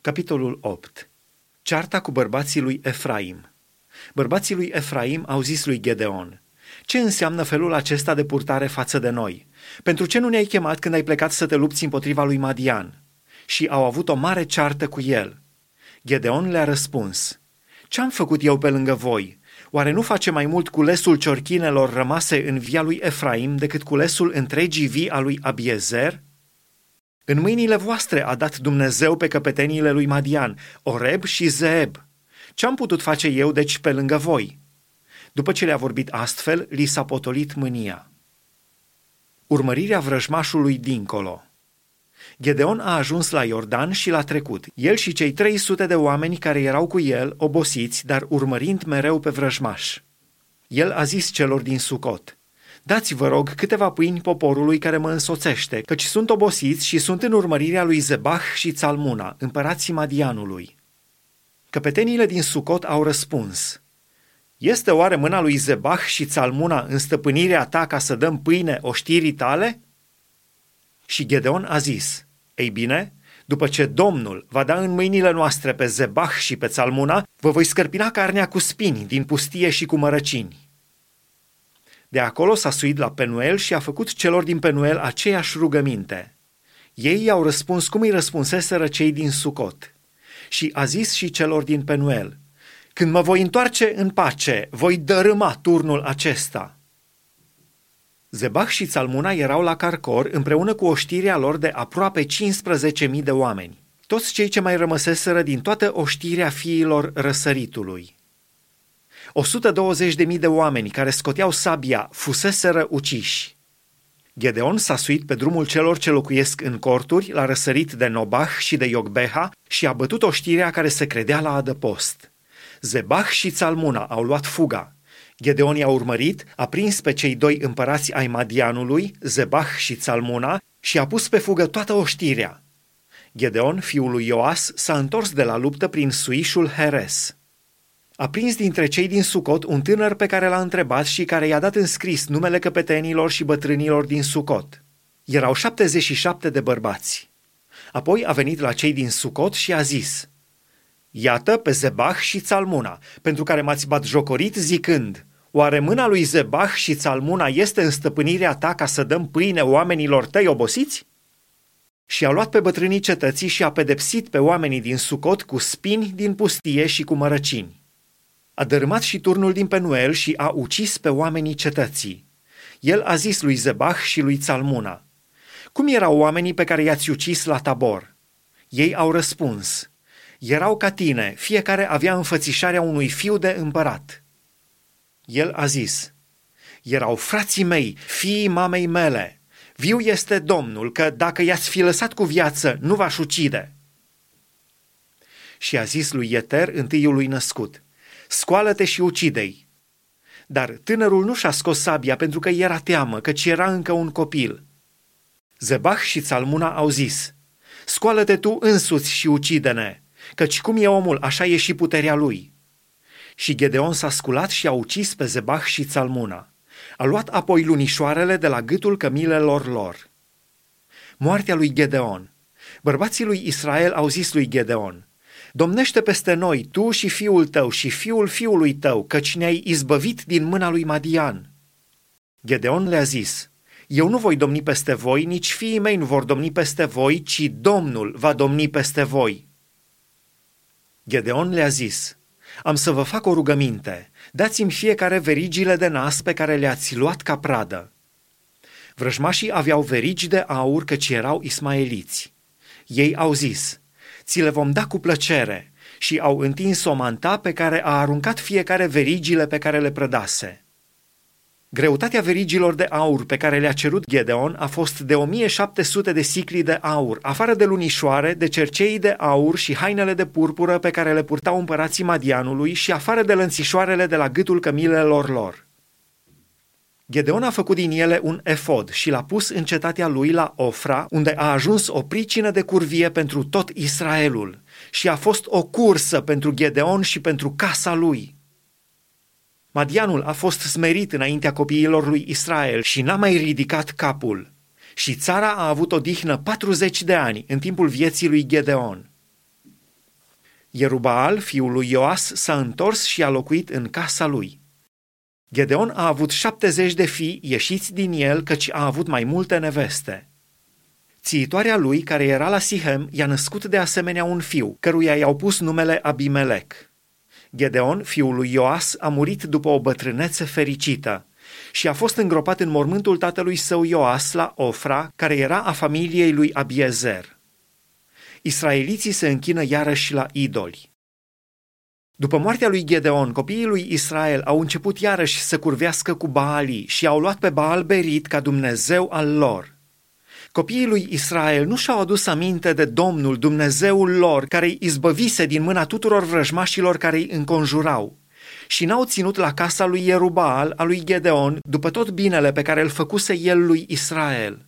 Capitolul 8. Cearta cu bărbații lui Efraim. Bărbații lui Efraim au zis lui Gedeon: ce înseamnă felul acesta de purtare față de noi? Pentru ce nu ne-ai chemat când ai plecat să te lupți împotriva lui Madian? Și au avut o mare ceartă cu el. Gedeon le-a răspuns: ce-am făcut eu pe lângă voi? Oare nu face mai mult culesul ciorchinelor rămase în via lui Efraim decât culesul întregii vii a lui Abiezer? În mâinile voastre a dat Dumnezeu pe căpeteniile lui Madian, Oreb și Zeeb. Ce-am putut face eu, deci, pe lângă voi? După ce le-a vorbit astfel, li s-a potolit mânia. Urmărirea vrăjmașului dincolo. Gedeon a ajuns la Iordan și l-a trecut, el și cei 300 de oameni care erau cu el, obosiți, dar urmărind mereu pe vrăjmaș. El a zis celor din Sucot: dați, vă rog, câteva pâini poporului care mă însoțește, căci sunt obosiți și sunt în urmărirea lui Zebah și Țalmuna, împărații Madianului. Căpeteniile din Sucot au răspuns: este oare mâna lui Zebah și Țalmuna în stăpânirea ta ca să dăm pâine oștirii tale? Și Gedeon a zis: ei bine, după ce Domnul va da în mâinile noastre pe Zebah și pe Țalmuna, vă voi scărpina carnea cu spini din pustie și cu mărăcini. De acolo s-a suit la Penuel și a făcut celor din Penuel aceeași rugăminte. Ei i-au răspuns cum îi răspunseseră cei din Sucot. Și a zis și celor din Penuel: când mă voi întoarce în pace, voi dărâma turnul acesta. Zebah și Țalmuna erau la Carcor împreună cu oștirea lor de aproape 15.000 de oameni, toți cei ce mai rămăseseră din toată oștirea fiilor răsăritului. 120.000 de oameni care scoteau sabia fuseseră uciși. Gedeon s-a suit pe drumul celor ce locuiesc în corturi, la răsărit de Nobah și de Iogbeha, și a bătut oștirea care se credea la adăpost. Zebah și Țalmuna au luat fuga. Gedeon i-a urmărit, a prins pe cei doi împărați ai Madianului, Zebah și Țalmuna, și a pus pe fugă toată oștirea. Gedeon, fiul lui Ioas, s-a întors de la luptă prin suișul Heres. A prins dintre cei din Sucot un tânăr pe care l-a întrebat și care i-a dat în scris numele căpetenilor și bătrânilor din Sucot. Erau 77 de bărbați. Apoi a venit la cei din Sucot și a zis: iată pe Zebah și Țalmuna, pentru care m-ați batjocorit zicând: oare mâna lui Zebah și Țalmuna este în stăpânirea ta ca să dăm pâine oamenilor tăi obosiți? Și a luat pe bătrânii cetății și a pedepsit pe oamenii din Sucot cu spini din pustie și cu mărăcini. A dărâmat și turnul din Penuel și a ucis pe oamenii cetății. El a zis lui Zebah și lui Țalmuna: cum erau oamenii pe care i-ați ucis la Tabor? Ei au răspuns: erau ca tine, fiecare avea înfățișarea unui fiu de împărat. El a zis: erau frații mei, fiii mamei mele. Viu este Domnul, că dacă i-ați fi lăsat cu viață, nu v-aș ucide. Și a zis lui Ieter, întâiului născut: scoală-te și ucide-i. Dar tânărul nu și-a scos sabia pentru că era teamă, căci era încă un copil. Zebah și Țalmuna au zis: scoală-te tu însuți și ucide-ne, căci cum e omul, așa e și puterea lui. Și Gedeon s-a sculat și a ucis pe Zebah și Țalmuna. A luat apoi lunișoarele de la gâtul cămilelor lor. Moartea lui Gedeon. Bărbații lui Israel au zis lui Gedeon: domnește peste noi, tu și fiul tău și fiul fiului tău, căci ne-ai izbăvit din mâna lui Madian. Gedeon le-a zis: eu nu voi domni peste voi, nici fiii mei nu vor domni peste voi, ci Domnul va domni peste voi. Gedeon le-a zis: am să vă fac o rugăminte, dați-mi fiecare verigile de nas pe care le-ați luat ca pradă. Vrăjmașii aveau verigi de aur, căci erau ismaeliți. Ei au zis: ți le vom da cu plăcere, și au întins o manta pe care a aruncat fiecare verigile pe care le prădase. Greutatea verigilor de aur pe care le-a cerut Gedeon a fost de 1700 de sicli de aur, afară de lunișoare, de cerceii de aur și hainele de purpură pe care le purtau împărații Madianului și afară de lănțișoarele de la gâtul cămilelor lor. Gedeon a făcut din ele un efod și l-a pus în cetatea lui la Ofra, unde a ajuns o pricină de curvie pentru tot Israelul, și a fost o cursă pentru Gedeon și pentru casa lui. Madianul a fost smerit înaintea copiilor lui Israel și n-a mai ridicat capul. Și țara a avut odihnă 40 de ani în timpul vieții lui Gedeon. Ierubaal, fiul lui Ioas, s-a întors și a locuit în casa lui. Gedeon a avut 70 de fii ieșiți din el, căci a avut mai multe neveste. Țiitoarea lui, care era la Sihem, i-a născut de asemenea un fiu, căruia i-au pus numele Abimelec. Gedeon, fiul lui Ioas, a murit după o bătrânețe fericită și a fost îngropat în mormântul tatălui său Ioas la Ofra, care era a familiei lui Abiezer. Israeliții se închină iarăși la idoli. După moartea lui Gedeon, copiii lui Israel au început iarăși să curvească cu Baalii și au luat pe Baal Berit ca Dumnezeu al lor. Copiii lui Israel nu și-au adus aminte de Domnul, Dumnezeul lor, care îi izbăvise din mâna tuturor vrăjmașilor care îi înconjurau, și n-au ținut la casa lui Ierubaal, a lui Gedeon, după tot binele pe care îl făcuse el lui Israel.